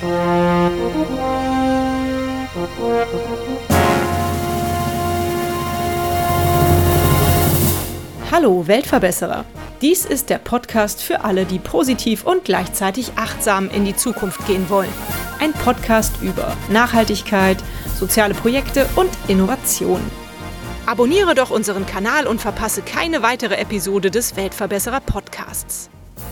Hallo Weltverbesserer! Dies ist der Podcast für alle, die positiv und gleichzeitig achtsam in die Zukunft gehen wollen. Ein Podcast über Nachhaltigkeit, soziale Projekte und Innovation. Abonniere doch unseren Kanal und verpasse keine weitere Episode des Weltverbesserer Podcasts.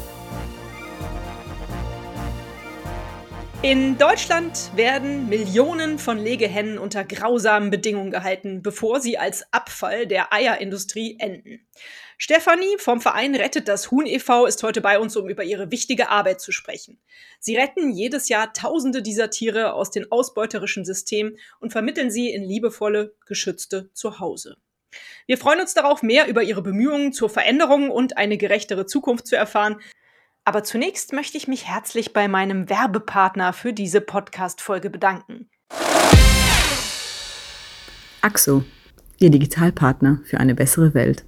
In Deutschland werden Millionen von Legehennen unter grausamen Bedingungen gehalten, bevor sie als Abfall der Eierindustrie enden. Stefanie vom Verein Rettet das Huhn e.V. ist heute bei uns, um über ihre wichtige Arbeit zu sprechen. Sie retten jedes Jahr Tausende dieser Tiere aus den ausbeuterischen Systemen und vermitteln sie in liebevolle, geschützte Zuhause. Wir freuen uns darauf, mehr über ihre Bemühungen zur Veränderung und eine gerechtere Zukunft zu erfahren. Aber zunächst möchte ich mich herzlich bei meinem Werbepartner für diese Podcast-Folge bedanken. AXO, Ihr Digitalpartner für eine bessere Welt.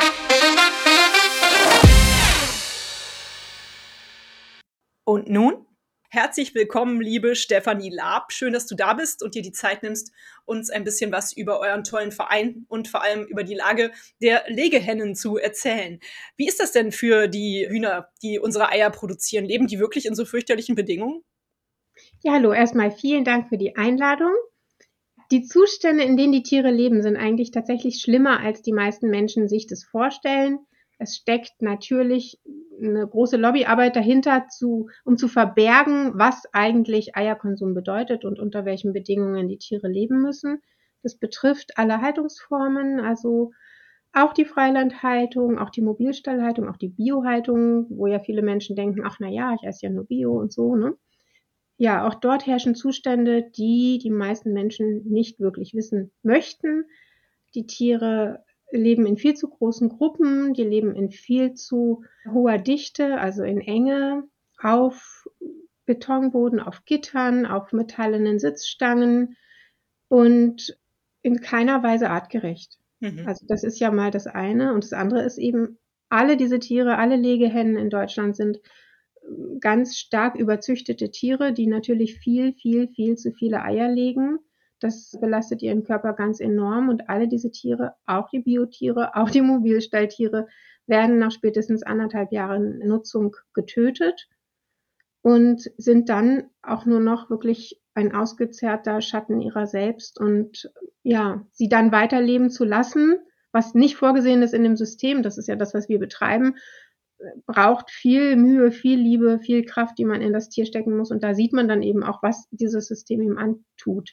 Und nun? Herzlich willkommen, liebe Stefanie Laab. Schön, dass du da bist und dir die Zeit nimmst, uns ein bisschen was über euren tollen Verein und vor allem über die Lage der Legehennen zu erzählen. Wie ist das denn für die Hühner, die unsere Eier produzieren? Leben die wirklich in so fürchterlichen Bedingungen? Ja, hallo, erstmal vielen Dank für die Einladung. Die Zustände, in denen die Tiere leben, sind eigentlich tatsächlich schlimmer, als die meisten Menschen sich das vorstellen. Es steckt natürlich eine große Lobbyarbeit dahinter, um zu verbergen, was eigentlich Eierkonsum bedeutet und unter welchen Bedingungen die Tiere leben müssen. Das betrifft alle Haltungsformen, also auch die Freilandhaltung, auch die Mobilstallhaltung, auch die Biohaltung, wo ja viele Menschen denken, ach na ja, ich esse ja nur Bio und so, ne? Ja, auch dort herrschen Zustände, die die meisten Menschen nicht wirklich wissen möchten. Die Tiere leben in viel zu großen Gruppen, die leben in viel zu hoher Dichte, also in Enge, auf Betonboden, auf Gittern, auf metallenen Sitzstangen und in keiner Weise artgerecht. Also das ist ja mal das eine. Und das andere ist eben, alle diese Tiere, alle Legehennen in Deutschland sind ganz stark überzüchtete Tiere, die natürlich viel zu viele Eier legen. Das belastet ihren Körper ganz enorm und alle diese Tiere, auch die Biotiere, auch die Mobilstalltiere, werden nach spätestens 1,5 Jahren Nutzung getötet und sind dann auch nur noch wirklich ein ausgezerrter Schatten ihrer selbst. Und ja, sie dann weiterleben zu lassen, was nicht vorgesehen ist in dem System, das ist ja das, was wir betreiben, braucht viel Mühe, viel Liebe, viel Kraft, die man in das Tier stecken muss. Und da sieht man dann eben auch, was dieses System ihm antut.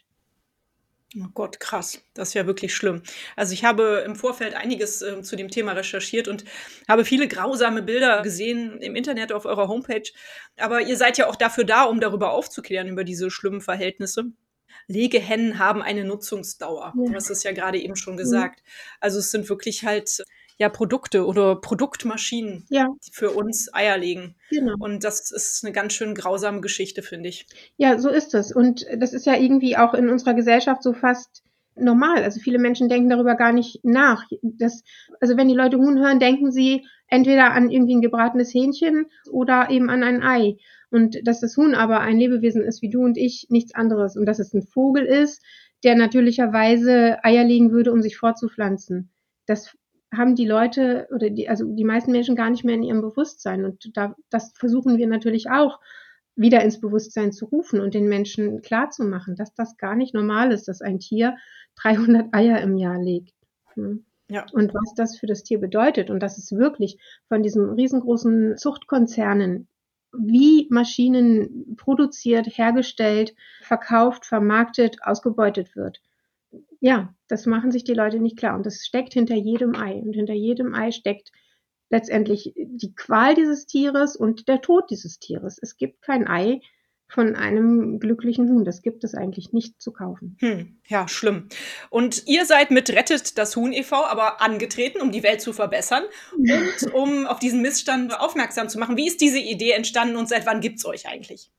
Oh Gott, krass. Das ist ja wirklich schlimm. Also ich habe im Vorfeld einiges zu dem Thema recherchiert und habe viele grausame Bilder gesehen im Internet auf eurer Homepage. Aber ihr seid ja auch dafür da, um darüber aufzuklären, über diese schlimmen Verhältnisse. Legehennen haben eine Nutzungsdauer. Ja. Du hast es ja gerade eben schon gesagt. Also es sind wirklich halt ja Produkte oder Produktmaschinen, Ja, die für uns Eier legen. genau. Und das ist eine ganz schön grausame Geschichte, finde ich. Ja, so ist es. Und das ist ja irgendwie auch in unserer Gesellschaft so fast normal. Also viele Menschen denken darüber gar nicht nach. Also wenn die Leute Huhn hören, denken sie entweder an irgendwie ein gebratenes Hähnchen oder eben an ein Ei. Und dass das Huhn aber ein Lebewesen ist wie du und ich, nichts anderes. Und dass es ein Vogel ist, der natürlicherweise Eier legen würde, um sich fortzupflanzen. Das haben die Leute oder die meisten Menschen gar nicht mehr in ihrem Bewusstsein. Und das versuchen wir natürlich auch wieder ins Bewusstsein zu rufen und den Menschen klarzumachen, dass das gar nicht normal ist, dass ein Tier 300 Eier im Jahr legt. Ja. Und was das für das Tier bedeutet und dass es wirklich von diesen riesengroßen Zuchtkonzernen wie Maschinen produziert, hergestellt, verkauft, vermarktet, ausgebeutet wird. Ja, das machen sich die Leute nicht klar. Und das steckt hinter jedem Ei. Und hinter jedem Ei steckt letztendlich die Qual dieses Tieres und der Tod dieses Tieres. Es gibt kein Ei von einem glücklichen Huhn. Das gibt es eigentlich nicht zu kaufen. Ja, schlimm. Und ihr seid mit Rettet das Huhn e.V. aber angetreten, um die Welt zu verbessern und um auf diesen Missstand aufmerksam zu machen. Wie ist diese Idee entstanden und seit wann gibt's euch eigentlich?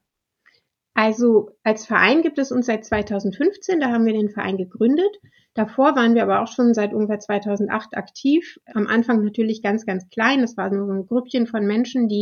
Also als Verein gibt es uns seit 2015, da haben wir den Verein gegründet. Davor waren wir aber auch schon seit ungefähr 2008 aktiv. Am Anfang natürlich ganz klein. Das war nur so ein Grüppchen von Menschen, die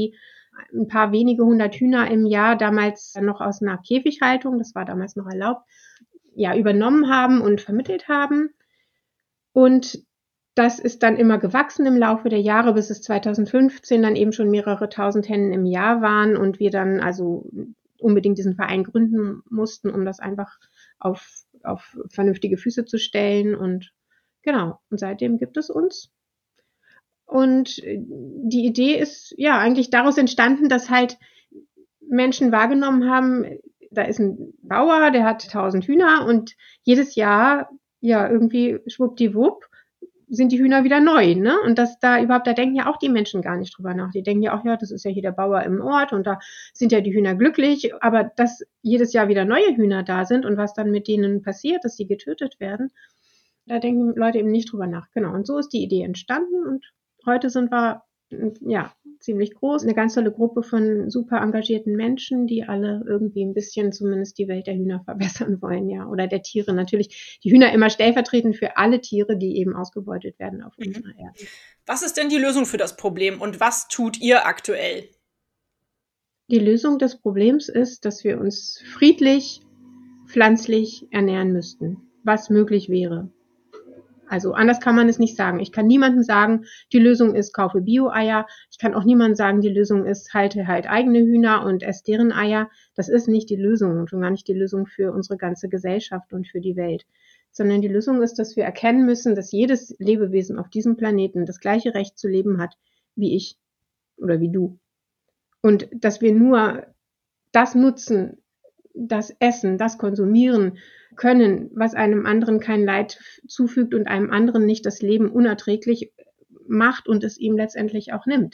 ein paar wenige 100 Hühner im Jahr, damals noch aus einer Käfighaltung, das war damals noch erlaubt, ja, übernommen haben und vermittelt haben. Und das ist dann immer gewachsen im Laufe der Jahre, bis es 2015 dann eben schon mehrere tausend Hennen im Jahr waren und wir dann also unbedingt diesen Verein gründen mussten, um das einfach auf vernünftige Füße zu stellen. Und genau, und seitdem gibt es uns. Und die Idee ist ja eigentlich daraus entstanden, dass halt Menschen wahrgenommen haben, da ist ein Bauer, der hat 1000 Hühner und jedes Jahr, ja, irgendwie schwuppdiwupp sind die Hühner wieder neu, ne? Und da denken ja auch die Menschen gar nicht drüber nach. Die denken ja auch, ja, das ist ja hier der Bauer im Ort und da sind ja die Hühner glücklich. Aber dass jedes Jahr wieder neue Hühner da sind und was dann mit denen passiert, dass sie getötet werden, da denken Leute eben nicht drüber nach. Genau. Und so ist die Idee entstanden und heute sind wir, ja, ziemlich groß. Eine ganz tolle Gruppe von super engagierten Menschen, die alle irgendwie ein bisschen zumindest die Welt der Hühner verbessern wollen, ja. Oder der Tiere natürlich. Die Hühner immer stellvertretend für alle Tiere, die eben ausgebeutet werden auf unserer Erde. Was ist denn die Lösung für das Problem und was tut ihr aktuell? Die Lösung des Problems ist, dass wir uns friedlich, pflanzlich ernähren müssten, was möglich wäre. Also anders kann man es nicht sagen. Ich kann niemandem sagen, die Lösung ist, kaufe Bio-Eier. Ich kann auch niemandem sagen, die Lösung ist, halte halt eigene Hühner und esse deren Eier. Das ist nicht die Lösung und schon gar nicht die Lösung für unsere ganze Gesellschaft und für die Welt. Sondern die Lösung ist, dass wir erkennen müssen, dass jedes Lebewesen auf diesem Planeten das gleiche Recht zu leben hat, wie ich oder wie du. Und dass wir nur das nutzen, das Essen, das Konsumieren können, was einem anderen kein Leid zufügt und einem anderen nicht das Leben unerträglich macht und es ihm letztendlich auch nimmt.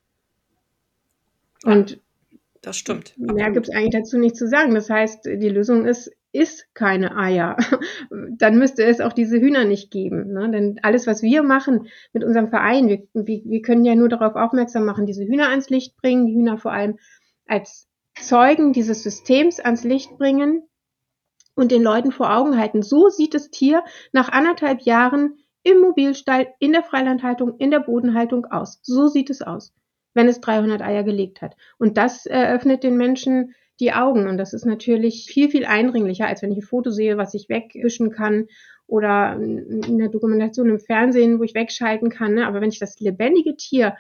Und das stimmt. Mehr gibt es eigentlich dazu nicht zu sagen. Das heißt, die Lösung ist, iss keine Eier. Dann müsste es auch diese Hühner nicht geben. Ne? Denn alles, was wir machen mit unserem Verein, wir können ja nur darauf aufmerksam machen, diese Hühner ans Licht bringen, die Hühner vor allem als Zeugen dieses Systems ans Licht bringen und den Leuten vor Augen halten. So sieht das Tier nach 1,5 Jahren im Mobilstall, in der Freilandhaltung, in der Bodenhaltung aus. So sieht es aus, wenn es 300 Eier gelegt hat. Und das eröffnet den Menschen die Augen. Und das ist natürlich viel, viel eindringlicher, als wenn ich ein Foto sehe, was ich wegwischen kann oder eine Dokumentation im Fernsehen, wo ich wegschalten kann. Ne? Aber wenn ich das lebendige Tier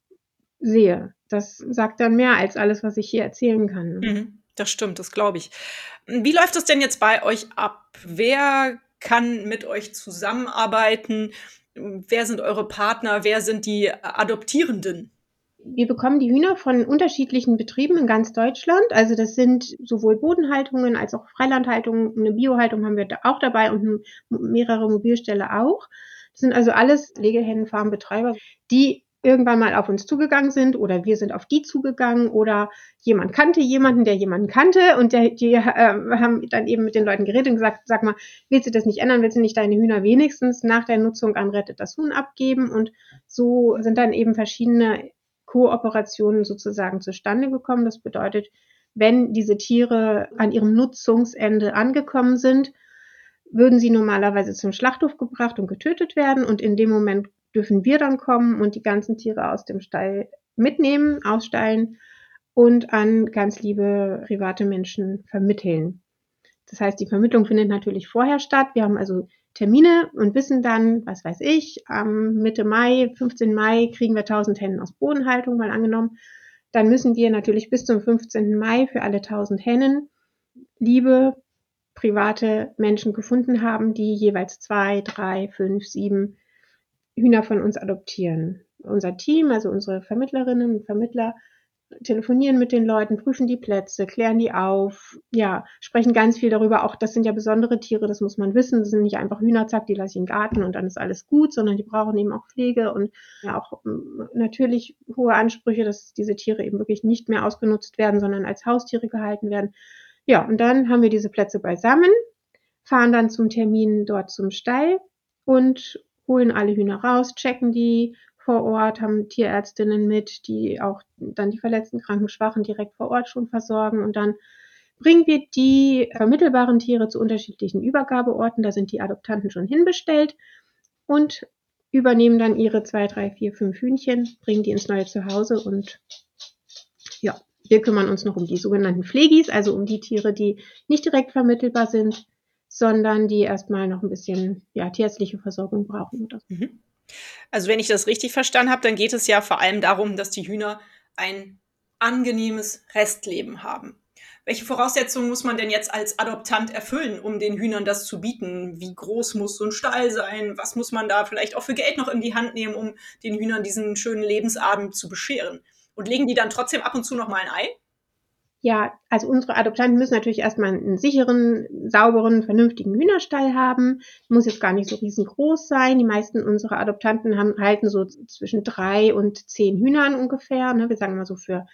sehe, das sagt dann mehr als alles, was ich hier erzählen kann. Ne? Das stimmt, das glaube ich. Wie läuft es denn jetzt bei euch ab? Wer kann mit euch zusammenarbeiten? Wer sind eure Partner? Wer sind die Adoptierenden? Wir bekommen die Hühner von unterschiedlichen Betrieben in ganz Deutschland. Also das sind sowohl Bodenhaltungen als auch Freilandhaltungen. Eine Biohaltung haben wir da auch dabei und mehrere Mobilställe auch. Das sind also alles Legehennenfarmbetreiber, die irgendwann mal auf uns zugegangen sind oder wir sind auf die zugegangen oder jemand kannte jemanden, der jemanden kannte und die haben dann eben mit den Leuten geredet und gesagt, sag mal, willst du das nicht ändern? Willst du nicht deine Hühner wenigstens nach der Nutzung an Rettet das Huhn abgeben? Und so sind dann eben verschiedene Kooperationen sozusagen zustande gekommen. Das bedeutet, wenn diese Tiere an ihrem Nutzungsende angekommen sind, würden sie normalerweise zum Schlachthof gebracht und getötet werden und in dem Moment dürfen wir dann kommen und die ganzen Tiere aus dem Stall mitnehmen, ausstallen und an ganz liebe private Menschen vermitteln. Das heißt, die Vermittlung findet natürlich vorher statt. Wir haben also Termine und wissen dann, was weiß ich, Mitte Mai, 15. Mai kriegen wir 1000 Hennen aus Bodenhaltung, mal angenommen. Dann müssen wir natürlich bis zum 15. Mai für alle 1000 Hennen liebe private Menschen gefunden haben, die jeweils 2, 3, 5, 7 Hühner von uns adoptieren. Unser Team, also unsere Vermittlerinnen und Vermittler, telefonieren mit den Leuten, prüfen die Plätze, klären die auf, ja, sprechen ganz viel darüber. Auch das sind ja besondere Tiere, das muss man wissen. Das sind nicht einfach Hühner, zack, die lasse ich in den Garten und dann ist alles gut, sondern die brauchen eben auch Pflege und ja, auch natürlich hohe Ansprüche, dass diese Tiere eben wirklich nicht mehr ausgenutzt werden, sondern als Haustiere gehalten werden. Ja, und dann haben wir diese Plätze beisammen, fahren dann zum Termin dort zum Stall und holen alle Hühner raus, checken die vor Ort, haben Tierärztinnen mit, die auch dann die verletzten, kranken, Schwachen direkt vor Ort schon versorgen. Und dann bringen wir die vermittelbaren Tiere zu unterschiedlichen Übergabeorten. Da sind die Adoptanten schon hinbestellt und übernehmen dann ihre 2, 3, 4, 5 Hühnchen, bringen die ins neue Zuhause und Wir kümmern uns noch um die sogenannten Pflegis, also um die Tiere, die nicht direkt vermittelbar sind, sondern die erstmal noch ein bisschen tierärztliche Versorgung brauchen oder so. Mhm. Also wenn ich das richtig verstanden habe, dann geht es ja vor allem darum, dass die Hühner ein angenehmes Restleben haben. Welche Voraussetzungen muss man denn jetzt als Adoptant erfüllen, um den Hühnern das zu bieten? Wie groß muss so ein Stall sein? Was muss man da vielleicht auch für Geld noch in die Hand nehmen, um den Hühnern diesen schönen Lebensabend zu bescheren? Und legen die dann trotzdem ab und zu noch mal ein Ei? Ja, also unsere Adoptanten müssen natürlich erstmal einen sicheren, sauberen, vernünftigen Hühnerstall haben. Muss jetzt gar nicht so riesengroß sein. Die meisten unserer Adoptanten halten so zwischen 3 und 10 Hühnern ungefähr. Ne? Wir sagen mal so für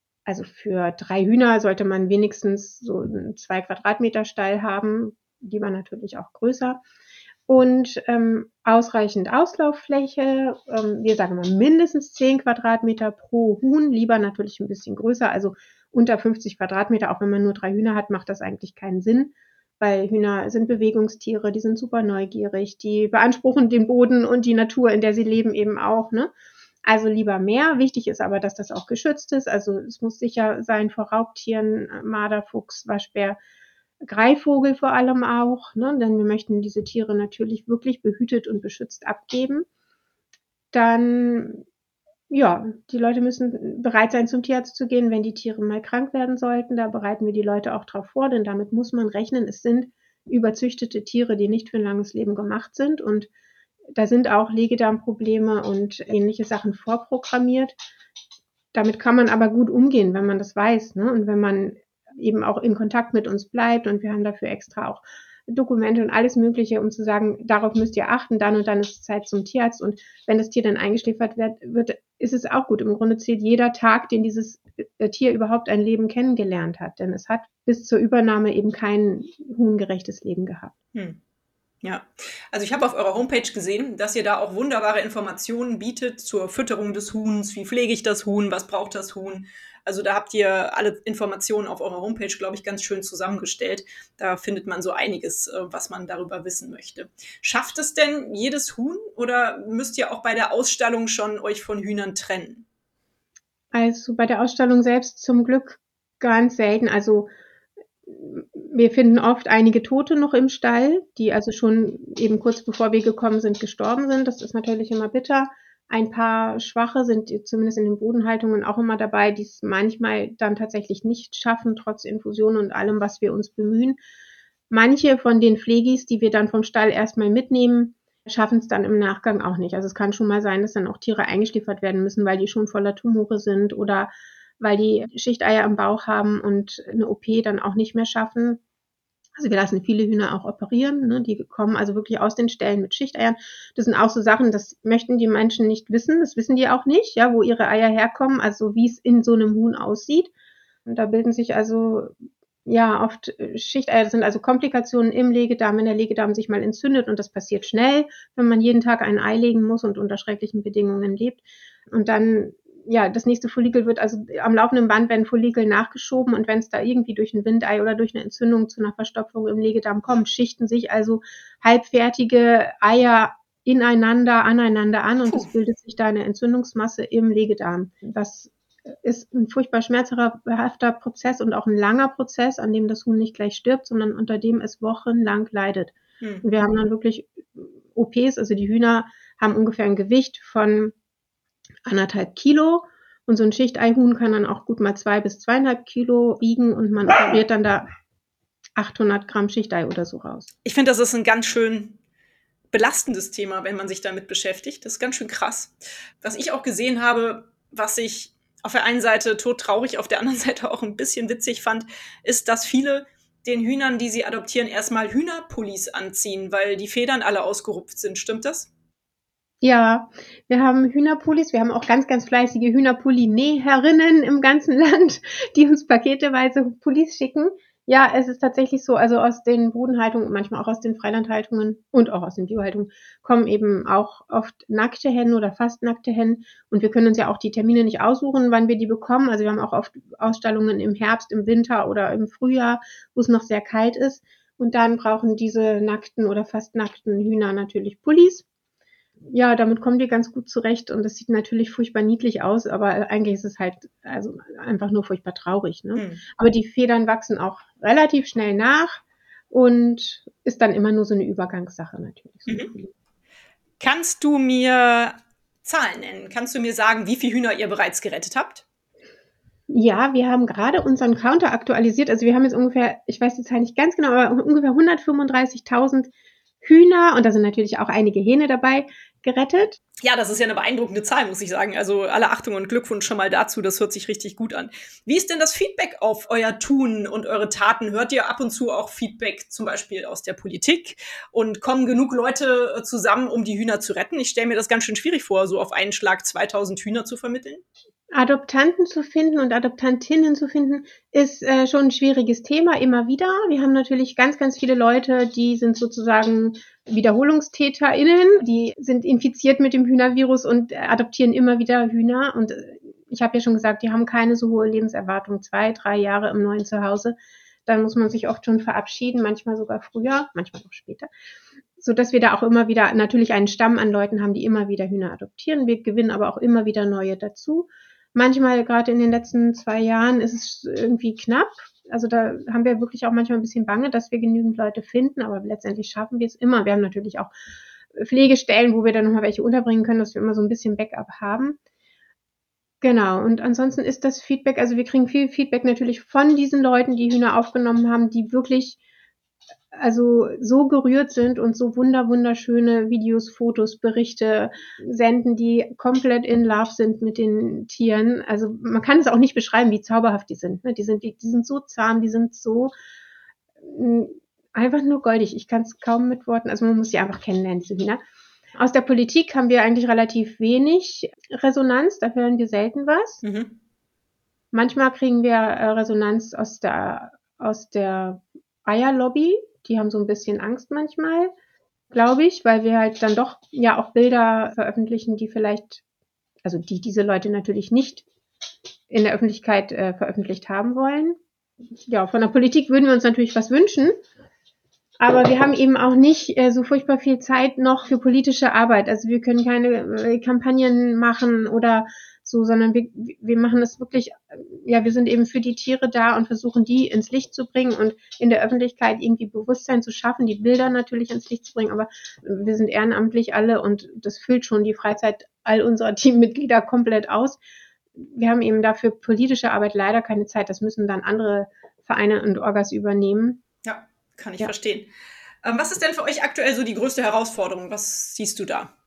3 Hühner sollte man wenigstens so einen 2 Quadratmeter Stall haben, lieber natürlich auch größer. Und ausreichend Auslauffläche. Wir sagen mal mindestens 10 Quadratmeter pro Huhn, lieber natürlich ein bisschen größer, also unter 50 Quadratmeter, auch wenn man nur 3 Hühner hat, macht das eigentlich keinen Sinn, weil Hühner sind Bewegungstiere, die sind super neugierig, die beanspruchen den Boden und die Natur, in der sie leben, eben auch, ne? Also lieber mehr. Wichtig ist aber, dass das auch geschützt ist. Also es muss sicher sein vor Raubtieren, Marder, Fuchs, Waschbär, Greifvogel vor allem auch, ne? Denn wir möchten diese Tiere natürlich wirklich behütet und beschützt abgeben. Dann, ja, die Leute müssen bereit sein, zum Tierarzt zu gehen, wenn die Tiere mal krank werden sollten. Da bereiten wir die Leute auch drauf vor, denn damit muss man rechnen. Es sind überzüchtete Tiere, die nicht für ein langes Leben gemacht sind. Und da sind auch Legedarmprobleme und ähnliche Sachen vorprogrammiert. Damit kann man aber gut umgehen, wenn man das weiß, ne? Und wenn man eben auch in Kontakt mit uns bleibt, und wir haben dafür extra auch Dokumente und alles Mögliche, um zu sagen, darauf müsst ihr achten, dann und dann ist es Zeit zum Tierarzt, und wenn das Tier dann eingeschläfert wird, ist es auch gut. Im Grunde zählt jeder Tag, den dieses Tier überhaupt ein Leben kennengelernt hat, denn es hat bis zur Übernahme eben kein huhngerechtes Leben gehabt. Ja, also ich habe auf eurer Homepage gesehen, dass ihr da auch wunderbare Informationen bietet zur Fütterung des Huhns. Wie pflege ich das Huhn? Was braucht das Huhn? Also da habt ihr alle Informationen auf eurer Homepage, glaube ich, ganz schön zusammengestellt. Da findet man so einiges, was man darüber wissen möchte. Schafft es denn jedes Huhn oder müsst ihr auch bei der Ausstellung schon euch von Hühnern trennen? Also bei der Ausstellung selbst zum Glück ganz selten. Also wir finden oft einige Tote noch im Stall, die also schon eben kurz bevor wir gekommen sind, gestorben sind. Das ist natürlich immer bitter. Ein paar Schwache sind zumindest in den Bodenhaltungen auch immer dabei, die es manchmal dann tatsächlich nicht schaffen, trotz Infusion und allem, was wir uns bemühen. Manche von den Pflegis, die wir dann vom Stall erstmal mitnehmen, schaffen es dann im Nachgang auch nicht. Also es kann schon mal sein, dass dann auch Tiere eingeschläfert werden müssen, weil die schon voller Tumore sind oder weil die Schichteier im Bauch haben und eine OP dann auch nicht mehr schaffen. Also wir lassen viele Hühner auch operieren, ne? Die kommen also wirklich aus den Ställen mit Schichteiern. Das sind auch so Sachen, das möchten die Menschen nicht wissen. Das wissen die auch nicht, ja, wo ihre Eier herkommen, also wie es in so einem Huhn aussieht. Und da bilden sich also oft Schichteier. Das sind also Komplikationen im Legedarm, wenn der Legedarm sich mal entzündet, und das passiert schnell, wenn man jeden Tag ein Ei legen muss und unter schrecklichen Bedingungen lebt. Und dann das nächste Follikel wird also am laufenden Band, werden Follikel nachgeschoben, und wenn es da irgendwie durch ein Windei oder durch eine Entzündung zu einer Verstopfung im Legedarm kommt, schichten sich also halbfertige Eier aneinander an, und es bildet sich da eine Entzündungsmasse im Legedarm. Das ist ein furchtbar schmerzhafter Prozess und auch ein langer Prozess, an dem das Huhn nicht gleich stirbt, sondern unter dem es wochenlang leidet. Und wir haben dann wirklich OPs, also die Hühner haben ungefähr ein Gewicht von 1,5 Kilo, und so ein Schichteihuhn kann dann auch gut mal 2 bis 2,5 Kilo wiegen, und man operiert dann da 800 Gramm Schichtei oder so raus. Ich finde, das ist ein ganz schön belastendes Thema, wenn man sich damit beschäftigt. Das ist ganz schön krass. Was ich auch gesehen habe, was ich auf der einen Seite todtraurig, auf der anderen Seite auch ein bisschen witzig fand, ist, dass viele den Hühnern, die sie adoptieren, erstmal Hühnerpullis anziehen, weil die Federn alle ausgerupft sind. Stimmt das? Ja, wir haben Hühnerpullis. Wir haben auch ganz, ganz fleißige Hühnerpulli-Näherinnen im ganzen Land, die uns paketeweise Pullis schicken. Ja, es ist tatsächlich so, also aus den Bodenhaltungen, manchmal auch aus den Freilandhaltungen und auch aus den Biohaltungen kommen eben auch oft nackte Hennen oder fast nackte Hennen. Und wir können uns ja auch die Termine nicht aussuchen, wann wir die bekommen. Also wir haben auch oft Ausstellungen im Herbst, im Winter oder im Frühjahr, wo es noch sehr kalt ist. Und dann brauchen diese nackten oder fast nackten Hühner natürlich Pullis. ja, damit kommen die ganz gut zurecht und das sieht natürlich furchtbar niedlich aus, aber eigentlich ist es halt also einfach nur furchtbar traurig, ne? Aber die Federn wachsen auch relativ schnell nach und ist dann immer nur so eine Übergangssache natürlich. So Kannst du mir Zahlen nennen? Kannst du mir sagen, wie viele Hühner ihr bereits gerettet habt? Ja, wir haben gerade unseren Counter aktualisiert. Also wir haben jetzt ungefähr, ich weiß die Zahl nicht ganz genau, aber ungefähr 135.000 Hühner und da sind natürlich auch einige Hähne dabei gerettet. Ja, das ist ja eine beeindruckende Zahl, muss ich sagen. Also alle Achtung und Glückwunsch schon mal dazu. Das hört sich richtig gut an. Wie ist denn das Feedback auf euer Tun und eure Taten? Hört ihr ab und zu auch Feedback zum Beispiel aus der Politik? Und kommen genug Leute zusammen, um die Hühner zu retten? Ich stelle mir das ganz schön schwierig vor, so auf einen Schlag 2000 Hühner zu vermitteln. Adoptanten zu finden und Adoptantinnen zu finden, ist schon ein schwieriges Thema, immer wieder. Wir haben natürlich ganz, ganz viele Leute, die sind sozusagen WiederholungstäterInnen, die sind infiziert mit dem Hühnervirus und adoptieren immer wieder Hühner. Und ich habe ja schon gesagt, die haben keine so hohe Lebenserwartung, 2, 3 Jahre im neuen Zuhause. Dann muss man sich oft schon verabschieden, manchmal sogar früher, manchmal auch später. So dass wir da auch immer wieder natürlich einen Stamm an Leuten haben, die immer wieder Hühner adoptieren. Wir gewinnen aber auch immer wieder neue dazu. Manchmal, gerade in den letzten 2 Jahren, ist es irgendwie knapp. Also da haben wir wirklich auch manchmal ein bisschen Bange, dass wir genügend Leute finden, aber letztendlich schaffen wir es immer. Wir haben natürlich auch Pflegestellen, wo wir dann nochmal welche unterbringen können, dass wir immer so ein bisschen Backup haben. Genau, und ansonsten ist das Feedback, also wir kriegen viel Feedback natürlich von diesen Leuten, die Hühner aufgenommen haben, die wirklich also so gerührt sind und so wunderschöne Videos, Fotos, Berichte senden, die komplett in Love sind mit den Tieren. Also man kann es auch nicht beschreiben, wie zauberhaft die sind. Ne? Die sind so zahm, die sind so einfach nur goldig. Ich kann es kaum mit Worten, also man muss sie einfach kennenlernen, diese Hühner. Aus der Politik haben wir eigentlich relativ wenig Resonanz, da hören wir selten was. Manchmal kriegen wir Resonanz aus der Eierlobby. Die haben so ein bisschen Angst manchmal, glaube ich, weil wir halt dann doch ja auch Bilder veröffentlichen, die vielleicht, also die diese Leute natürlich nicht in der Öffentlichkeit veröffentlicht haben wollen. Ja, von der Politik würden wir uns natürlich was wünschen, aber wir haben eben auch nicht so furchtbar viel Zeit noch für politische Arbeit. Also wir können keine Kampagnen machen oder so, sondern wir machen das wirklich, ja, wir sind eben für die Tiere da und versuchen, die ins Licht zu bringen und in der Öffentlichkeit irgendwie Bewusstsein zu schaffen, die Bilder natürlich ins Licht zu bringen, aber wir sind ehrenamtlich alle und das füllt schon die Freizeit all unserer Teammitglieder komplett aus. Wir haben eben dafür politische Arbeit leider keine Zeit. Das müssen dann andere Vereine und Orgas übernehmen. Ja, kann ich verstehen. Was ist denn für euch aktuell so die größte Herausforderung? Was siehst du da?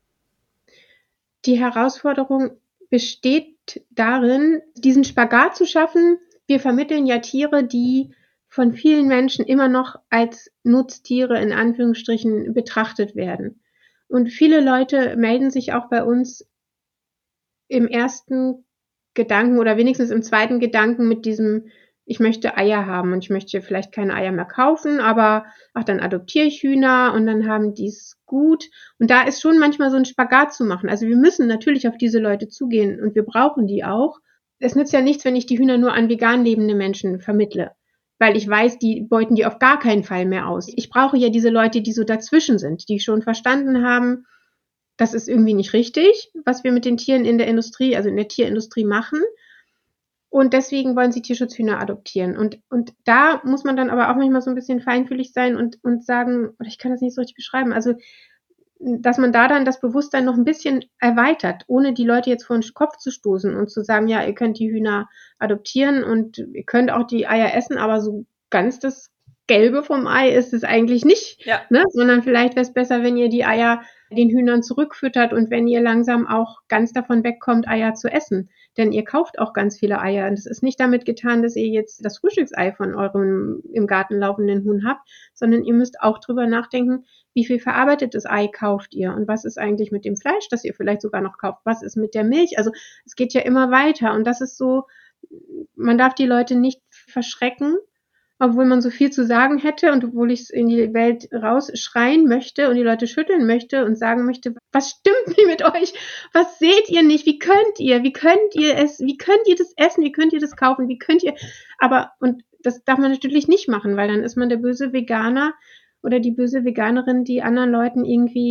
Die Herausforderung besteht darin, diesen Spagat zu schaffen. Wir vermitteln ja Tiere, die von vielen Menschen immer noch als Nutztiere in Anführungsstrichen betrachtet werden. Und viele Leute melden sich auch bei uns im ersten Gedanken oder wenigstens im zweiten Gedanken mit diesem, ich möchte Eier haben und ich möchte vielleicht keine Eier mehr kaufen, aber ach, dann adoptiere ich Hühner und dann haben die es gut. Und da ist schon manchmal so ein Spagat zu machen. Also wir müssen natürlich auf diese Leute zugehen und wir brauchen die auch. Es nützt ja nichts, wenn ich die Hühner nur an vegan lebende Menschen vermittle, weil ich weiß, die beuten die auf gar keinen Fall mehr aus. Ich brauche ja diese Leute, die so dazwischen sind, die schon verstanden haben, das ist irgendwie nicht richtig, was wir mit den Tieren in der Industrie, also in der Tierindustrie machen. Und deswegen wollen sie Tierschutzhühner adoptieren. Und da muss man dann aber auch manchmal so ein bisschen feinfühlig sein und sagen, oder ich kann das nicht so richtig beschreiben, also dass man da dann das Bewusstsein noch ein bisschen erweitert, ohne die Leute jetzt vor den Kopf zu stoßen und zu sagen, ja, ihr könnt die Hühner adoptieren und ihr könnt auch die Eier essen, aber so ganz das Gelbe vom Ei ist es eigentlich nicht, ne? Sondern vielleicht wäre es besser, wenn ihr die Eier den Hühnern zurückfüttert und wenn ihr langsam auch ganz davon wegkommt, Eier zu essen. Denn ihr kauft auch ganz viele Eier. Und es ist nicht damit getan, dass ihr jetzt das Frühstücksei von eurem im Garten laufenden Huhn habt, sondern ihr müsst auch drüber nachdenken, wie viel verarbeitetes Ei kauft ihr und was ist eigentlich mit dem Fleisch, das ihr vielleicht sogar noch kauft? Was ist mit der Milch? Also es geht ja immer weiter und das ist so, man darf die Leute nicht verschrecken, obwohl man so viel zu sagen hätte und obwohl ich es in die Welt rausschreien möchte und die Leute schütteln möchte und sagen möchte, was stimmt nicht mit euch? Was seht ihr nicht? Wie könnt ihr? Wie könnt ihr es? Wie könnt ihr das essen? Wie könnt ihr das kaufen? Wie könnt ihr? Aber, und das darf man natürlich nicht machen, weil dann ist man der böse Veganer oder die böse Veganerin, die anderen Leuten irgendwie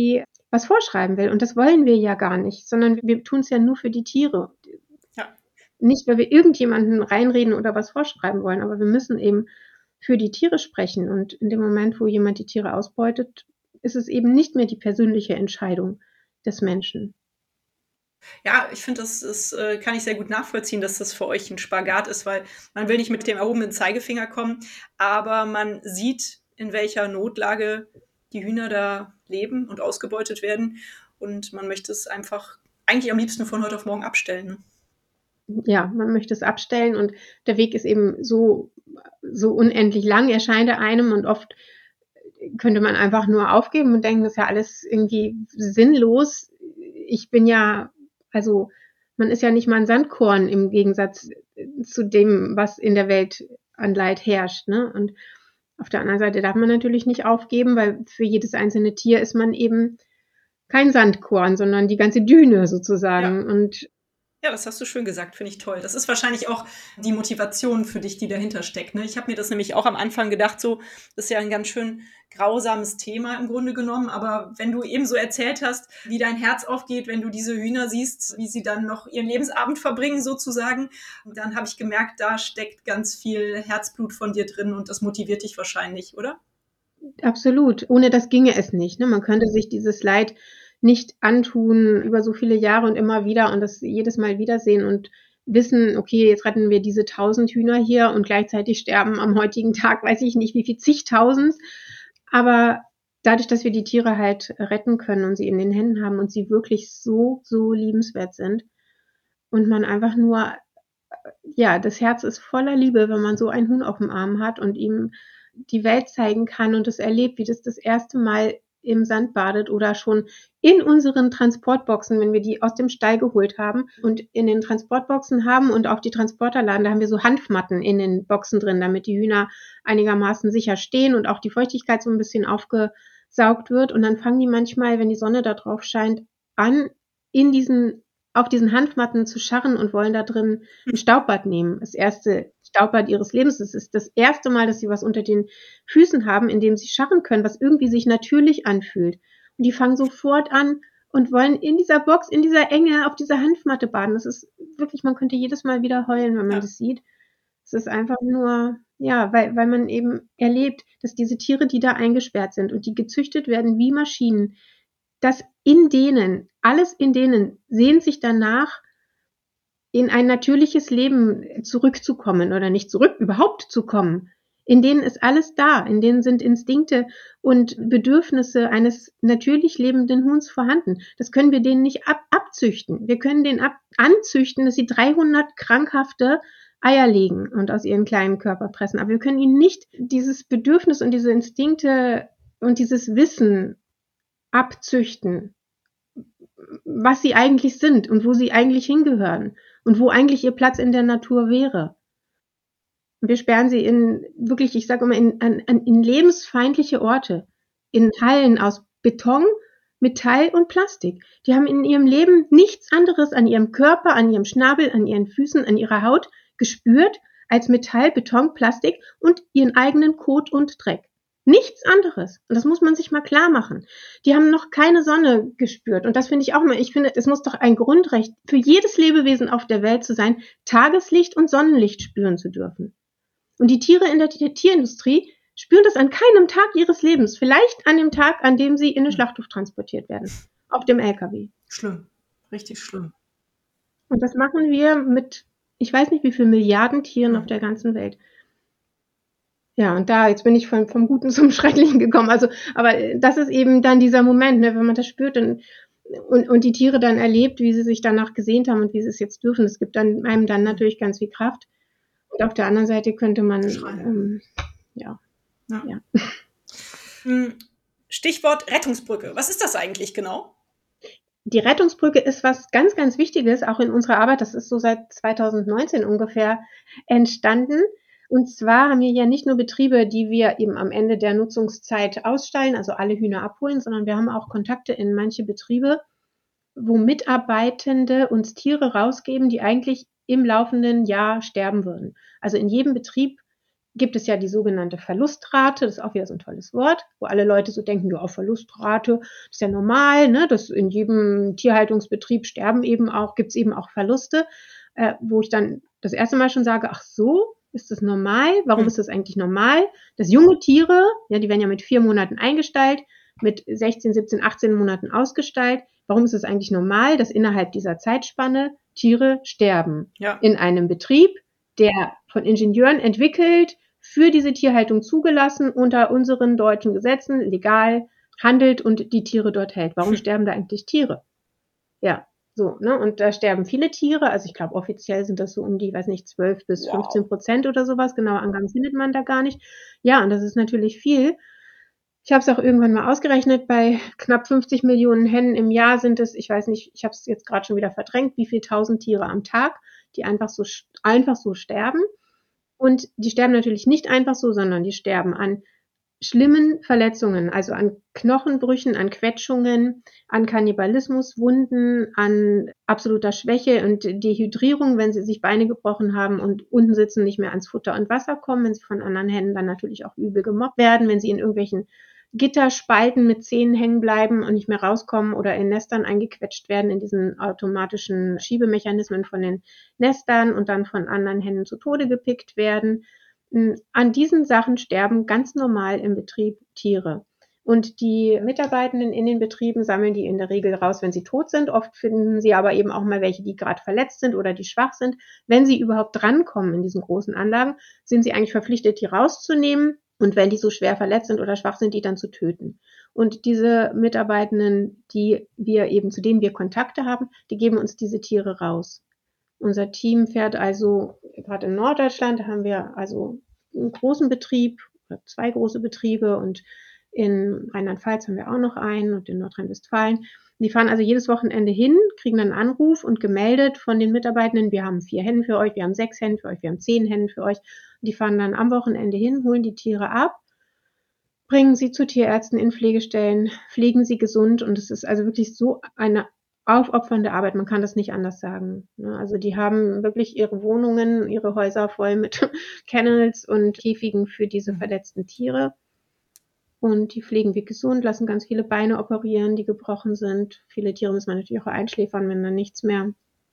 was vorschreiben will. Und das wollen wir ja gar nicht, sondern wir tun es ja nur für die Tiere. Ja. Nicht, weil wir irgendjemanden reinreden oder was vorschreiben wollen, aber wir müssen eben für die Tiere sprechen. Und in dem Moment, wo jemand die Tiere ausbeutet, ist es eben nicht mehr die persönliche Entscheidung des Menschen. Ja, ich finde, kann ich sehr gut nachvollziehen, dass das für euch ein Spagat ist, weil man will nicht mit dem erhobenen Zeigefinger kommen, aber man sieht, in welcher Notlage die Hühner da leben und ausgebeutet werden. Und man möchte es einfach eigentlich am liebsten von heute auf morgen abstellen. Ne? Ja, man möchte es abstellen und der Weg ist eben so unendlich lang, erscheint er einem und oft könnte man einfach nur aufgeben und denken, das ist ja alles irgendwie sinnlos. Also man ist ja nicht mal ein Sandkorn im Gegensatz zu dem, was in der Welt an Leid herrscht, ne? Und auf der anderen Seite darf man natürlich nicht aufgeben, weil für jedes einzelne Tier ist man eben kein Sandkorn, sondern die ganze Düne sozusagen. Ja. Und Ja, das hast du schön gesagt, finde ich toll. Das ist wahrscheinlich auch die Motivation für dich, die dahinter steckt. Ne? Ich habe mir das nämlich auch am Anfang gedacht, so, das ist ja ein ganz schön grausames Thema im Grunde genommen. Aber wenn du eben so erzählt hast, wie dein Herz aufgeht, wenn du diese Hühner siehst, wie sie dann noch ihren Lebensabend verbringen sozusagen, dann habe ich gemerkt, da steckt ganz viel Herzblut von dir drin und das motiviert dich wahrscheinlich, oder? absolut, ohne das ginge es nicht, ne? Man könnte sich dieses Leid nicht antun über so viele Jahre und immer wieder und das jedes Mal wiedersehen und wissen, okay, jetzt retten wir diese 1.000 Hühner hier und gleichzeitig sterben am heutigen Tag, weiß ich nicht, wie viel zigtausend. Aber dadurch, dass wir die Tiere halt retten können und sie in den Händen haben und sie wirklich so, so liebenswert sind und man einfach nur, ja, das Herz ist voller Liebe, wenn man so ein Huhn auf dem Arm hat und ihm die Welt zeigen kann und es erlebt, wie das erste Mal im Sand badet oder schon in unseren Transportboxen, wenn wir die aus dem Stall geholt haben und in den Transportboxen haben und auch die Transporter laden, da haben wir so Hanfmatten in den Boxen drin, damit die Hühner einigermaßen sicher stehen und auch die Feuchtigkeit so ein bisschen aufgesaugt wird. Und dann fangen die manchmal, wenn die Sonne da drauf scheint, an, auf diesen Hanfmatten zu scharren und wollen da drin ein Staubbad nehmen. Das erste Staubbad ihres Lebens. Es ist das erste Mal, dass sie was unter den Füßen haben, in dem sie scharren können, was irgendwie sich natürlich anfühlt. Und die fangen sofort an und wollen in dieser Box, in dieser Enge, auf dieser Hanfmatte baden. Das ist wirklich, man könnte jedes Mal wieder heulen, wenn man Ja. das sieht. Es ist einfach nur, ja, weil man eben erlebt, dass diese Tiere, die da eingesperrt sind und die gezüchtet werden wie Maschinen, dass alles in denen sehnt sich danach, in ein natürliches Leben zurückzukommen oder nicht zurück, überhaupt zu kommen. In denen ist alles da, in denen sind Instinkte und Bedürfnisse eines natürlich lebenden Huhns vorhanden. Das können wir denen nicht abzüchten. Wir können denen anzüchten, dass sie 300 krankhafte Eier legen und aus ihren kleinen Körper pressen. Aber wir können ihnen nicht dieses Bedürfnis und diese Instinkte und dieses Wissen abzüchten, was sie eigentlich sind und wo sie eigentlich hingehören und wo eigentlich ihr Platz in der Natur wäre. Und wir sperren sie in wirklich, ich sage immer, in lebensfeindliche Orte, in Hallen aus Beton, Metall und Plastik. Die haben in ihrem Leben nichts anderes an ihrem Körper, an ihrem Schnabel, an ihren Füßen, an ihrer Haut gespürt als Metall, Beton, Plastik und ihren eigenen Kot und Dreck. Nichts anderes. Und das muss man sich mal klar machen. Die haben noch keine Sonne gespürt. Und das finde ich auch immer, ich finde, es muss doch ein Grundrecht für jedes Lebewesen auf der Welt zu sein, Tageslicht und Sonnenlicht spüren zu dürfen. Und die Tiere in der Tierindustrie spüren das an keinem Tag ihres Lebens. Vielleicht an dem Tag, an dem sie in den Schlachthof transportiert werden. Auf dem LKW. Schlimm. Richtig schlimm. Und das machen wir mit, ich weiß nicht, wie viel Milliarden Tieren auf der ganzen Welt. Ja, und jetzt bin ich vom Guten zum Schrecklichen gekommen. Also, aber das ist eben dann dieser Moment, ne, wenn man das spürt und die Tiere dann erlebt, wie sie sich danach gesehnt haben und wie sie es jetzt dürfen. Das gibt dann einem dann natürlich ganz viel Kraft. Und auf der anderen Seite könnte man, ja. Stichwort Rettungsbrücke. Was ist das eigentlich genau? Die Rettungsbrücke ist was ganz, ganz Wichtiges, auch in unserer Arbeit. Das ist so seit 2019 ungefähr entstanden. Und zwar haben wir ja nicht nur Betriebe, die wir eben am Ende der Nutzungszeit ausstallen, also alle Hühner abholen, sondern wir haben auch Kontakte in manche Betriebe, wo Mitarbeitende uns Tiere rausgeben, die eigentlich im laufenden Jahr sterben würden. Also in jedem Betrieb gibt es ja die sogenannte Verlustrate, das ist auch wieder so ein tolles Wort, wo alle Leute so denken, ja, Verlustrate, das ist ja normal, ne, dass in jedem Tierhaltungsbetrieb gibt es eben auch Verluste, wo ich dann das erste Mal schon sage, ach so, ist das normal? Warum ist das eigentlich normal? Dass junge Tiere, ja, die werden ja mit 4 Monaten eingestallt, mit 16, 17, 18 Monaten ausgestallt. Warum ist es eigentlich normal, dass innerhalb dieser Zeitspanne Tiere sterben? Ja. In einem Betrieb, der von Ingenieuren entwickelt, für diese Tierhaltung zugelassen, unter unseren deutschen Gesetzen legal handelt und die Tiere dort hält. Warum sterben da eigentlich Tiere? Ja, so, ne? Und da sterben viele Tiere. Also ich glaube, offiziell sind das so um die, weiß nicht, 12 bis 15% oder sowas. Genaue Angaben findet man da gar nicht. Ja, und das ist natürlich viel. Ich habe es auch irgendwann mal ausgerechnet, bei knapp 50 Millionen Hennen im Jahr sind es, ich weiß nicht, ich habe es jetzt gerade schon wieder verdrängt, wie viel 1000 Tiere am Tag, die einfach so sterben. Und die sterben natürlich nicht einfach so, sondern die sterben an schlimmen Verletzungen, also an Knochenbrüchen, an Quetschungen, an Kannibalismuswunden, an absoluter Schwäche und Dehydrierung, wenn sie sich Beine gebrochen haben und unten sitzen, nicht mehr ans Futter und Wasser kommen, wenn sie von anderen Hennen dann natürlich auch übel gemobbt werden, wenn sie in irgendwelchen Gitterspalten mit Zähnen hängen bleiben und nicht mehr rauskommen oder in Nestern eingequetscht werden, in diesen automatischen Schiebemechanismen von den Nestern und dann von anderen Hennen zu Tode gepickt werden. An diesen Sachen sterben ganz normal im Betrieb Tiere. Und die Mitarbeitenden in den Betrieben sammeln die in der Regel raus, wenn sie tot sind. Oft finden sie aber eben auch mal welche, die gerade verletzt sind oder die schwach sind. Wenn sie überhaupt drankommen in diesen großen Anlagen, sind sie eigentlich verpflichtet, die rauszunehmen. Und wenn die so schwer verletzt sind oder schwach sind, die dann zu töten. Und diese Mitarbeitenden, zu denen wir Kontakte haben, die geben uns diese Tiere raus. Unser Team fährt also, gerade in Norddeutschland haben wir also einen großen Betrieb, 2 große Betriebe und in Rheinland-Pfalz haben wir auch noch einen und in Nordrhein-Westfalen. Die fahren also jedes Wochenende hin, kriegen dann einen Anruf und gemeldet von den Mitarbeitenden, wir haben 4 Hennen für euch, wir haben 6 Hennen für euch, wir haben 10 Hennen für euch. Die fahren dann am Wochenende hin, holen die Tiere ab, bringen sie zu Tierärzten in Pflegestellen, pflegen sie gesund und es ist also wirklich so eine aufopfernde Arbeit, man kann das nicht anders sagen. Also die haben wirklich ihre Wohnungen, ihre Häuser voll mit Kennels und Käfigen für diese verletzten Tiere. Und die pflegen wir gesund, lassen ganz viele Beine operieren, die gebrochen sind. Viele Tiere müssen man natürlich auch einschläfern, wenn dann nichts mehr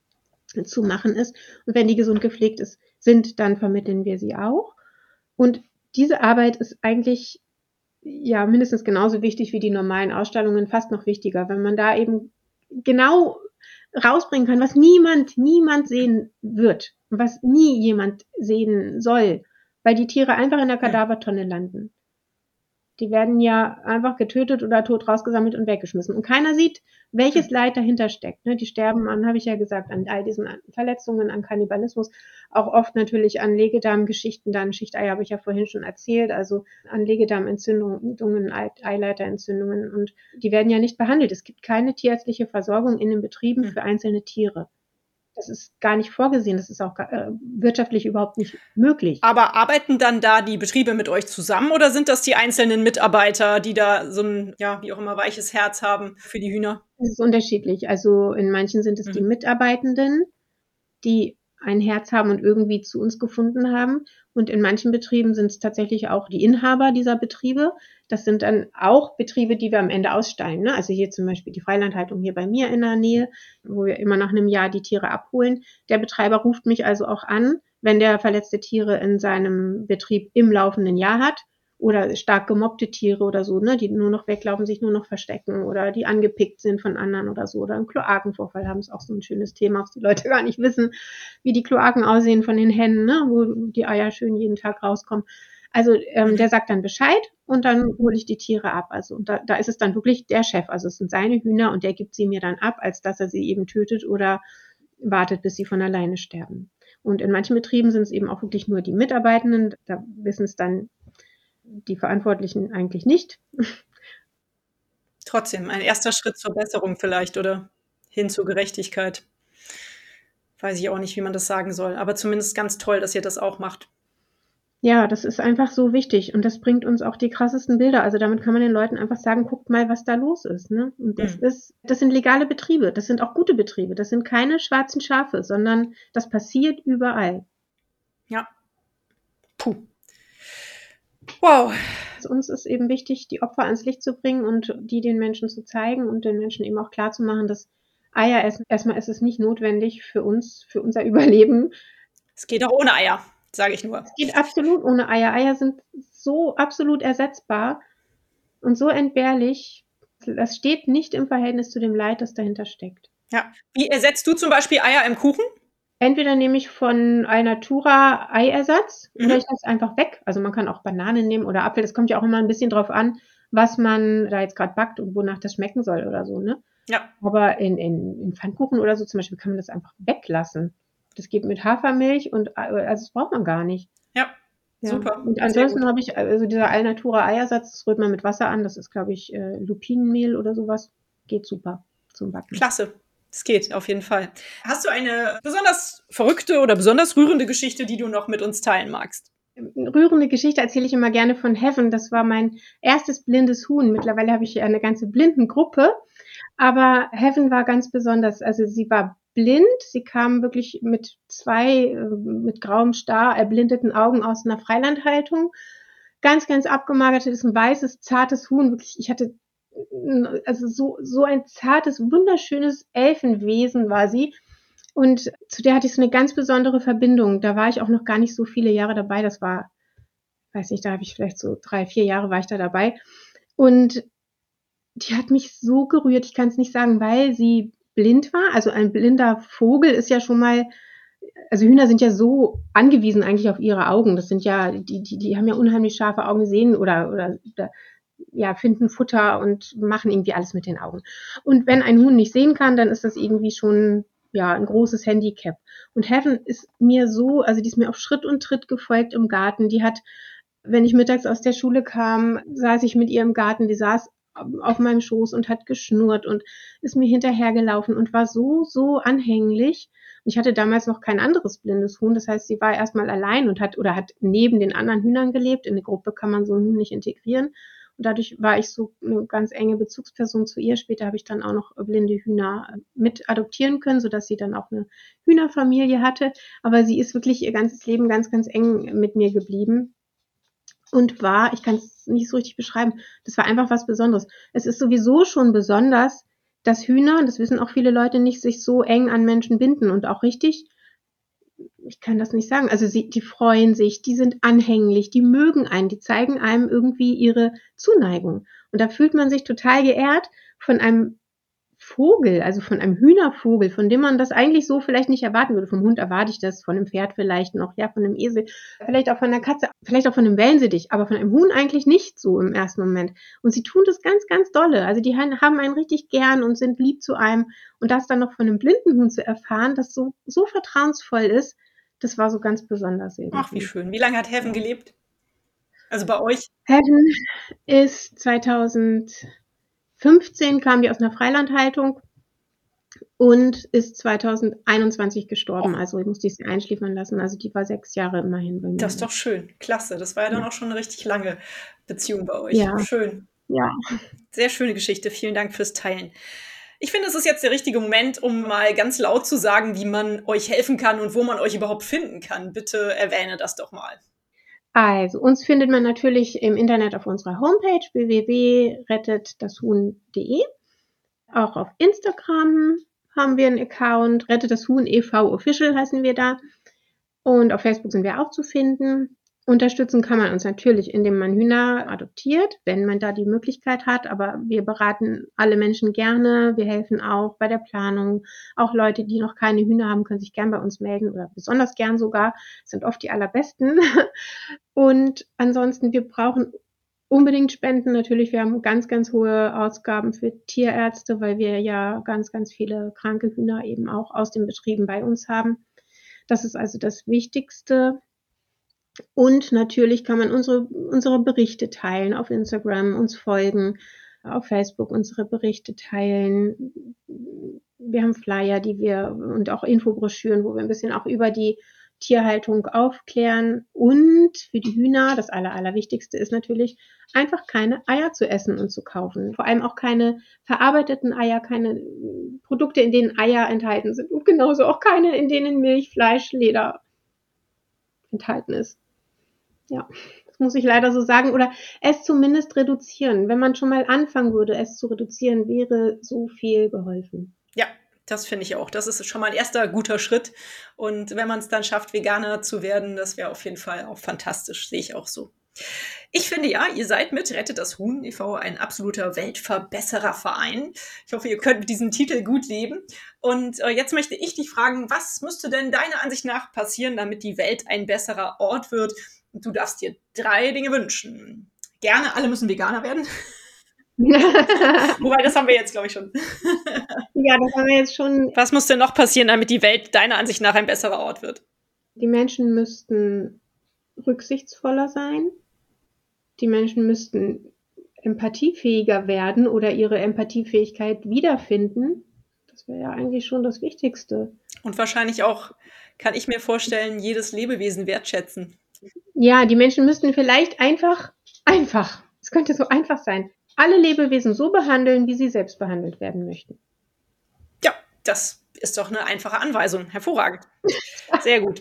zu machen ist. Und wenn die gesund gepflegt sind, dann vermitteln wir sie auch. Und diese Arbeit ist eigentlich ja mindestens genauso wichtig wie die normalen Ausstellungen, fast noch wichtiger, wenn man da eben genau rausbringen kann, was niemand sehen wird, was nie jemand sehen soll, weil die Tiere einfach in der Kadavertonne landen. Die werden ja einfach getötet oder tot rausgesammelt und weggeschmissen. Und keiner sieht, welches Leid dahinter steckt. Die sterben an, habe ich ja gesagt, an all diesen Verletzungen, an Kannibalismus, auch oft natürlich an Legedarmgeschichten, dann Schichteier habe ich ja vorhin schon erzählt, also an Legedarmentzündungen, Eileiterentzündungen. Und die werden ja nicht behandelt. Es gibt keine tierärztliche Versorgung in den Betrieben für einzelne Tiere. Das ist gar nicht vorgesehen, das ist auch wirtschaftlich überhaupt nicht möglich. Aber arbeiten dann da die Betriebe mit euch zusammen oder sind das die einzelnen Mitarbeiter, die da so ein, ja, wie auch immer, weiches Herz haben für die Hühner? Es ist unterschiedlich. Also in manchen sind es die Mitarbeitenden, die ein Herz haben und irgendwie zu uns gefunden haben. Und in manchen Betrieben sind es tatsächlich auch die Inhaber dieser Betriebe. Das sind dann auch Betriebe, die wir am Ende ausstallen. Also hier zum Beispiel die Freilandhaltung hier bei mir in der Nähe, wo wir immer nach einem Jahr die Tiere abholen. Der Betreiber ruft mich also auch an, wenn der verletzte Tiere in seinem Betrieb im laufenden Jahr hat. Oder stark gemobbte Tiere oder so, die nur noch weglaufen, sich nur noch verstecken oder die angepickt sind von anderen oder so. Oder einen Kloakenvorfall haben, ist auch so ein schönes Thema, was die Leute gar nicht wissen, wie die Kloaken aussehen von den Hennen, wo die Eier schön jeden Tag rauskommen. Also der sagt dann Bescheid und dann hole ich die Tiere ab. Also da ist es dann wirklich der Chef. Also es sind seine Hühner und der gibt sie mir dann ab, als dass er sie eben tötet oder wartet, bis sie von alleine sterben. Und in manchen Betrieben sind es eben auch wirklich nur die Mitarbeitenden. Da wissen es dann die Verantwortlichen eigentlich nicht. Trotzdem, ein erster Schritt zur Besserung vielleicht oder hin zur Gerechtigkeit. Weiß ich auch nicht, wie man das sagen soll, aber zumindest ganz toll, dass ihr das auch macht. Ja, das ist einfach so wichtig und das bringt uns auch die krassesten Bilder. Also damit kann man den Leuten einfach sagen, guckt mal, was da los ist. Und das sind legale Betriebe, das sind auch gute Betriebe, das sind keine schwarzen Schafe, sondern das passiert überall. Ja. Puh. Wow. Uns ist eben wichtig, die Opfer ans Licht zu bringen und die den Menschen zu zeigen und den Menschen eben auch klarzumachen, dass Eier essen, erstmal ist es nicht notwendig für uns, für unser Überleben. Es geht auch ohne Eier, sage ich nur. Es geht absolut ohne Eier. Eier sind so absolut ersetzbar und so entbehrlich. Das steht nicht im Verhältnis zu dem Leid, das dahinter steckt. Ja. Wie ersetzt du zum Beispiel Eier im Kuchen? Entweder nehme ich von Alnatura Eiersatz oder Mhm. ich lasse es einfach weg. Also, man kann auch Banane nehmen oder Apfel. Das kommt ja auch immer 'n bisschen drauf an, was man da jetzt grad backt und wonach das schmecken soll oder so, ne? Ja. Aber in Pfannkuchen oder so zum Beispiel kann man das einfach weglassen. Das geht mit Hafermilch und also, das braucht man gar nicht. Ja. Ja. Super. Und Sehr gut. ansonsten habe ich also, dieser Alnatura Eiersatz, das rührt man mit Wasser an. Das ist, glaube ich, Lupinenmehl oder so was. Geht super zum Backen. Klasse. Es geht, auf jeden Fall. Hast du eine besonders verrückte oder besonders rührende Geschichte, die du noch mit uns teilen magst? Rührende Geschichte erzähle ich immer gerne von Heaven. Das war mein erstes blindes Huhn. Mittlerweile habe ich ja eine ganze Blindengruppe, aber Heaven war ganz besonders. Also sie war blind. Sie kam wirklich mit mit grauem Star erblindeten Augen aus einer Freilandhaltung. Ganz, ganz abgemagert. Das ist ein weißes, zartes Huhn. Wirklich, ich hatte also so ein zartes, wunderschönes Elfenwesen war sie. Und zu der hatte ich so eine ganz besondere Verbindung. Da war ich auch noch gar nicht so viele Jahre dabei. Das war, weiß nicht, da habe ich vielleicht so 3, 4 Jahre war ich da dabei. Und die hat mich so gerührt. Ich kann es nicht sagen, weil sie blind war. Also ein blinder Vogel ist ja schon mal, also Hühner sind ja so angewiesen eigentlich auf ihre Augen. Das sind ja, die haben ja unheimlich scharfe Augen, sehen oder ja, finden Futter und machen irgendwie alles mit den Augen. Und wenn ein Huhn nicht sehen kann, dann ist das irgendwie schon, ja, ein großes Handicap. Und Heaven ist mir so, also die ist mir auf Schritt und Tritt gefolgt im Garten. Die hat, wenn ich mittags aus der Schule kam, saß ich mit ihr im Garten. Die saß auf meinem Schoß und hat geschnurrt und ist mir hinterhergelaufen und war so anhänglich. Und ich hatte damals noch kein anderes blindes Huhn. Das heißt, sie war erstmal allein und hat neben den anderen Hühnern gelebt. In eine Gruppe kann man so einen Huhn nicht integrieren. Und dadurch war ich so eine ganz enge Bezugsperson zu ihr. Später habe ich dann auch noch blinde Hühner mit adoptieren können, sodass sie dann auch eine Hühnerfamilie hatte. Aber sie ist wirklich ihr ganzes Leben ganz, ganz eng mit mir geblieben und war, ich kann es nicht so richtig beschreiben, das war einfach was Besonderes. Es ist sowieso schon besonders, dass Hühner, das wissen auch viele Leute nicht, sich so eng an Menschen binden und auch richtig, ich kann das nicht sagen. Also die freuen sich, die sind anhänglich, die mögen einen, die zeigen einem irgendwie ihre Zuneigung. Und da fühlt man sich total geehrt von einem Vogel, also von einem Hühnervogel, von dem man das eigentlich so vielleicht nicht erwarten würde. Vom Hund erwarte ich das, von einem Pferd vielleicht noch, ja, von einem Esel, vielleicht auch von einer Katze, vielleicht auch von einem Wellensittich, aber von einem Huhn eigentlich nicht so im ersten Moment. Und sie tun das ganz, ganz dolle. Also die haben einen richtig gern und sind lieb zu einem. Und das dann noch von einem blinden Huhn zu erfahren, das so vertrauensvoll ist, das war so ganz besonders Ach, wie irgendwie. schön. Wie lange hat Heaven Ja. gelebt? Also bei euch? Heaven ist 2015 kam die aus einer Freilandhaltung und ist 2021 gestorben. Och, Also ich musste sie einschläfern lassen. Also die war 6 Jahre immerhin bei das mir. ist doch schön. Klasse. Das war ja dann Ja, auch schon eine richtig lange Beziehung bei euch. ja, Schön. ja. Sehr schöne Geschichte. Vielen Dank fürs Teilen. Ich finde, es ist jetzt der richtige Moment, um mal ganz laut zu sagen, wie man euch helfen kann und wo man euch überhaupt finden kann. Bitte erwähne das doch mal. Also uns findet man natürlich im Internet auf unserer Homepage www.rettetdashuhn.de. Auch auf Instagram haben wir einen Account, Rettet das Huhn e.V. Official heißen wir da. Und auf Facebook sind wir auch zu finden. Unterstützen kann man uns natürlich, indem man Hühner adoptiert, wenn man da die Möglichkeit hat. Aber wir beraten alle Menschen gerne. Wir helfen auch bei der Planung. Auch Leute, die noch keine Hühner haben, können sich gern bei uns melden oder besonders gern sogar. Das sind oft die allerbesten. Und ansonsten, wir brauchen unbedingt Spenden. Natürlich, wir haben ganz, ganz hohe Ausgaben für Tierärzte, weil wir ja ganz, ganz viele kranke Hühner eben auch aus den Betrieben bei uns haben. Das ist also das Wichtigste. Und natürlich kann man unsere Berichte teilen auf Instagram, uns folgen, auf Facebook unsere Berichte teilen. Wir haben Flyer, und auch Infobroschüren, wo wir ein bisschen auch über die Tierhaltung aufklären. Und für die Hühner, das Allerwichtigste ist natürlich, einfach keine Eier zu essen und zu kaufen. Vor allem auch keine verarbeiteten Eier, keine Produkte, in denen Eier enthalten sind. Und genauso auch keine, in denen Milch, Fleisch, Leder enthalten ist. Ja. Das muss ich leider so sagen. Oder es zumindest reduzieren. Wenn man schon mal anfangen würde, es zu reduzieren, wäre so viel geholfen. Ja, das finde ich auch. Das ist schon mal ein erster guter Schritt. Und wenn man es dann schafft, Veganer zu werden, das wäre auf jeden Fall auch fantastisch. Sehe ich auch so. Ich finde ja, ihr seid mit Rettet das Huhn e.V. ein absoluter Weltverbessererverein. Ich hoffe, ihr könnt mit diesem Titel gut leben. Und jetzt möchte ich dich fragen, was müsste denn deiner Ansicht nach passieren, damit die Welt ein besserer Ort wird? Und du darfst dir 3 Dinge wünschen. Gerne, alle müssen Veganer werden. Wobei, das haben wir jetzt, glaube ich, schon. Ja, das haben wir jetzt schon. Was muss denn noch passieren, damit die Welt deiner Ansicht nach ein besserer Ort wird? Die Menschen müssten rücksichtsvoller sein. Die Menschen müssten empathiefähiger werden oder ihre Empathiefähigkeit wiederfinden. Das wäre ja eigentlich schon das Wichtigste. Und wahrscheinlich auch, kann ich mir vorstellen, jedes Lebewesen wertschätzen. Ja, die Menschen müssten vielleicht einfach, es könnte so einfach sein, alle Lebewesen so behandeln, wie sie selbst behandelt werden möchten. Ja, das ist doch eine einfache Anweisung. Hervorragend. Sehr gut.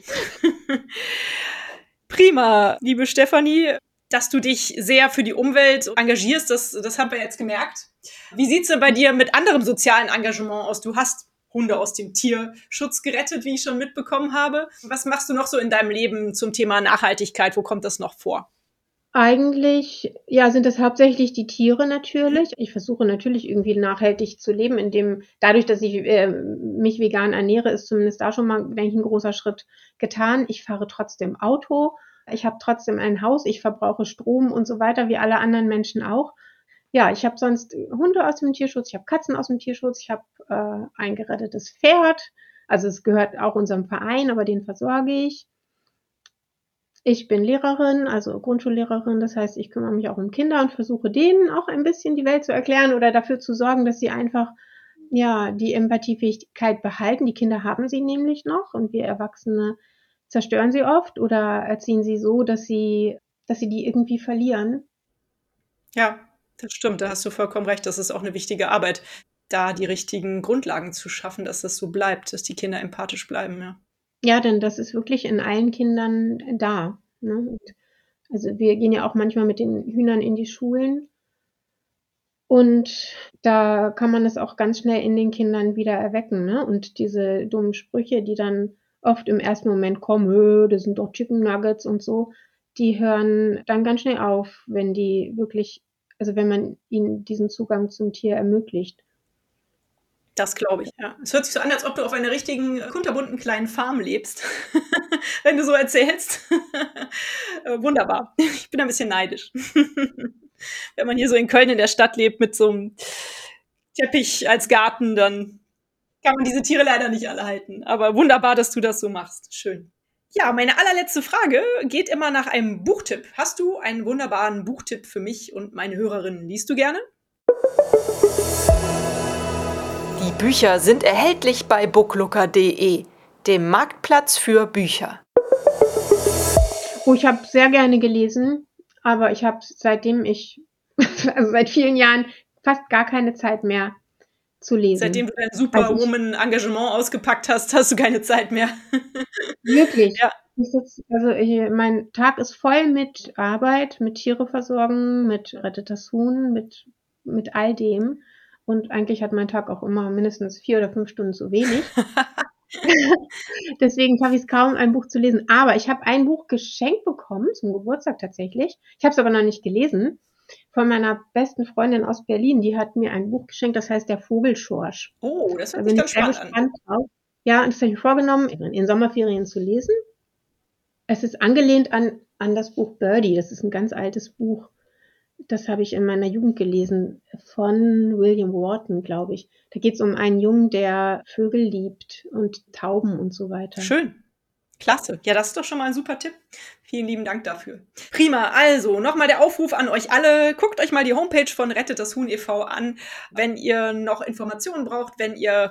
Prima, liebe Stefanie, dass du dich sehr für die Umwelt engagierst, das haben wir jetzt gemerkt. Wie sieht es denn bei dir mit anderem sozialen Engagement aus? Du hast Hunde aus dem Tierschutz gerettet, wie ich schon mitbekommen habe. Was machst du noch so in deinem Leben zum Thema Nachhaltigkeit? Wo kommt das noch vor? Eigentlich, ja, sind das hauptsächlich die Tiere natürlich. Ich versuche natürlich irgendwie nachhaltig zu leben, dadurch, dass ich mich vegan ernähre, ist zumindest da schon mal, denke ich, ein großer Schritt getan. Ich fahre trotzdem Auto. Ich habe trotzdem ein Haus. Ich verbrauche Strom und so weiter, wie alle anderen Menschen auch. Ja, ich habe sonst Hunde aus dem Tierschutz, ich habe Katzen aus dem Tierschutz, ich habe ein gerettetes Pferd. Also es gehört auch unserem Verein, aber den versorge ich. Ich bin Lehrerin, also Grundschullehrerin, das heißt, ich kümmere mich auch um Kinder und versuche denen auch ein bisschen die Welt zu erklären oder dafür zu sorgen, dass sie einfach ja die Empathiefähigkeit behalten. Die Kinder haben sie nämlich noch und wir Erwachsene zerstören sie oft oder erziehen sie so, dass sie die irgendwie verlieren. Ja, das stimmt, da hast du vollkommen recht. Das ist auch eine wichtige Arbeit, da die richtigen Grundlagen zu schaffen, dass das so bleibt, dass die Kinder empathisch bleiben, ja. Ja, denn das ist wirklich in allen Kindern da. Ne? Und also wir gehen ja auch manchmal mit den Hühnern in die Schulen und da kann man das auch ganz schnell in den Kindern wieder erwecken. Ne? Und diese dummen Sprüche, die dann oft im ersten Moment kommen, das sind doch Chicken Nuggets und so, die hören dann ganz schnell auf, wenn die wirklich, also wenn man ihnen diesen Zugang zum Tier ermöglicht. Das glaube ich, ja. Es hört sich so an, als ob du auf einer richtigen, kunterbunten kleinen Farm lebst, wenn du so erzählst. Wunderbar. Ich bin ein bisschen neidisch. Wenn man hier so in Köln in der Stadt lebt mit so einem Teppich als Garten, dann kann man diese Tiere leider nicht alle halten. Aber wunderbar, dass du das so machst. Schön. Ja, meine allerletzte Frage geht immer nach einem Buchtipp. Hast du einen wunderbaren Buchtipp für mich und meine Hörerinnen? Liest du gerne? Die Bücher sind erhältlich bei booklooker.de, dem Marktplatz für Bücher. Oh, ich habe sehr gerne gelesen, aber ich habe also seit vielen Jahren fast gar keine Zeit mehr zu lesen. Seitdem du dein Superwoman-Engagement ausgepackt hast, hast du keine Zeit mehr. Wirklich? Ja. Mein Tag ist voll mit Arbeit, mit Tiere versorgen, mit Rettet das Huhn, mit all dem. Und eigentlich hat mein Tag auch immer mindestens 4 oder 5 Stunden zu wenig. Deswegen schaffe ich es kaum, ein Buch zu lesen. Aber ich habe ein Buch geschenkt bekommen, zum Geburtstag tatsächlich. Ich habe es aber noch nicht gelesen. Von meiner besten Freundin aus Berlin. Die hat mir ein Buch geschenkt, das heißt Der Vogelschorsch. Oh, das Da hört bin sich ich ganz sehr spannend an. gespannt drauf. Ja, und das habe ich mir vorgenommen, in Sommerferien zu lesen. Es ist angelehnt an das Buch Birdie. Das ist ein ganz altes Buch. Das habe ich in meiner Jugend gelesen, von William Wharton, glaube ich. Da geht es um einen Jungen, der Vögel liebt und Tauben und so weiter. Schön. Klasse. Ja, das ist doch schon mal ein super Tipp. Vielen lieben Dank dafür. Prima. Also, nochmal der Aufruf an euch alle. Guckt euch mal die Homepage von Rettet das Huhn e.V. an, wenn ihr noch Informationen braucht, wenn ihr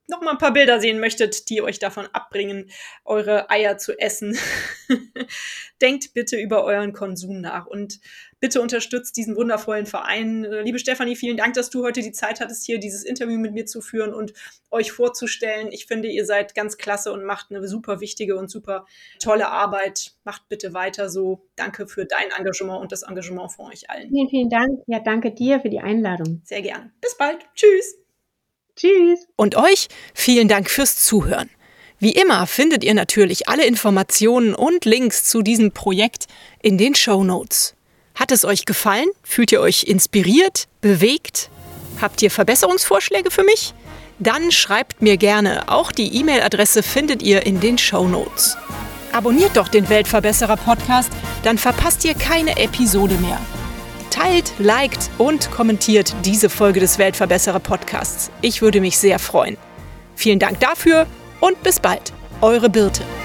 noch mal ein paar Bilder sehen möchtet, die euch davon abbringen, eure Eier zu essen, denkt bitte über euren Konsum nach und bitte unterstützt diesen wundervollen Verein. Liebe Stefanie, vielen Dank, dass du heute die Zeit hattest, hier dieses Interview mit mir zu führen und euch vorzustellen. Ich finde, ihr seid ganz klasse und macht eine super wichtige und super tolle Arbeit. Macht bitte weiter so. Danke für dein Engagement und das Engagement von euch allen. Vielen, vielen Dank. Ja, danke dir für die Einladung. Sehr gerne. Bis bald. Tschüss. Tschüss. Und euch vielen Dank fürs Zuhören. Wie immer findet ihr natürlich alle Informationen und Links zu diesem Projekt in den Shownotes. Hat es euch gefallen? Fühlt ihr euch inspiriert, bewegt? Habt ihr Verbesserungsvorschläge für mich? Dann schreibt mir gerne. Auch die E-Mail-Adresse findet ihr in den Shownotes. Abonniert doch den Weltverbesserer-Podcast, dann verpasst ihr keine Episode mehr. Teilt, liked und kommentiert diese Folge des Weltverbesserer-Podcasts. Ich würde mich sehr freuen. Vielen Dank dafür und bis bald. Eure Birte.